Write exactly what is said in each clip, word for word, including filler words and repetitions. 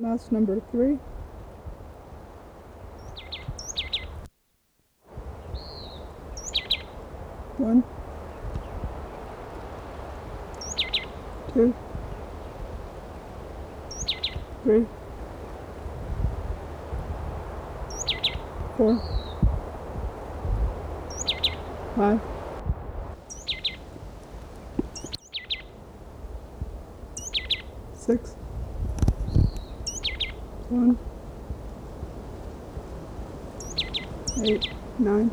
Mouse number three. One, two, three, four, five, six, seven, eight, nine,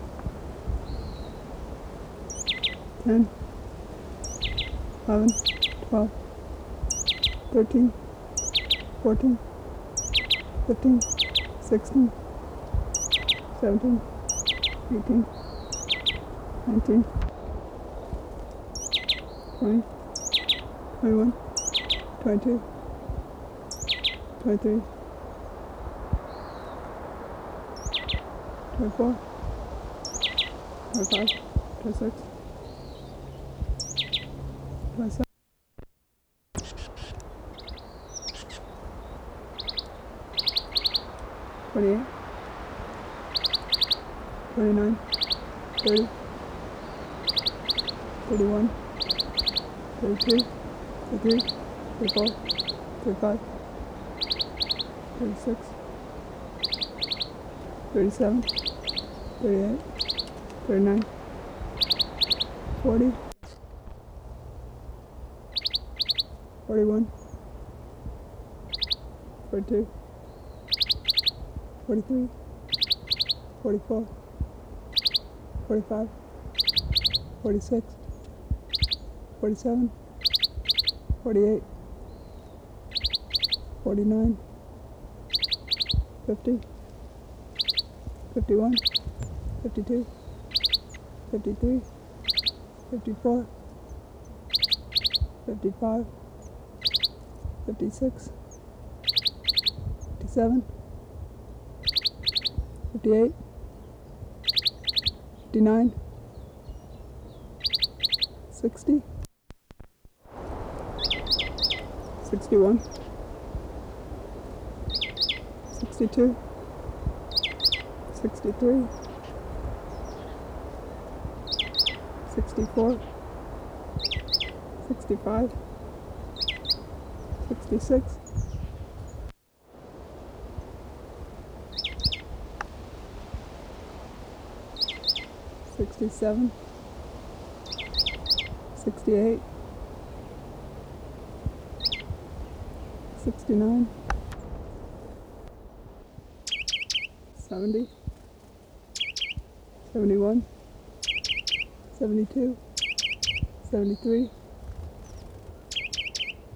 ten, eleven, twelve, thirteen, fourteen, fifteen, sixteen, seventeen, eighteen, nineteen, twenty, twenty-one, twenty-two, twenty-three, twenty-four, twenty-five, twenty-six, twenty-seven, twenty-eight, twenty-nine, thirty, thirty-one, thirty-two, thirty-three, thirty-four, thirty-five, thirty-six, thirty-seven, thirty-eight, thirty-nine, forty, forty-one, forty-two, forty-three, forty-four, forty-five, forty-six, forty-seven, forty-eight, forty-nine, fifty, fifty-one, fifty-two, fifty-three, fifty-four, fifty-five, fifty-six, fifty-seven, fifty-eight, fifty-nine, sixty, sixty-one, sixty-two, sixty-three, sixty-four, sixty-five, sixty-six, sixty-seven, sixty-eight, sixty-nine, seventy, seventy-one, seventy-two, seventy-three,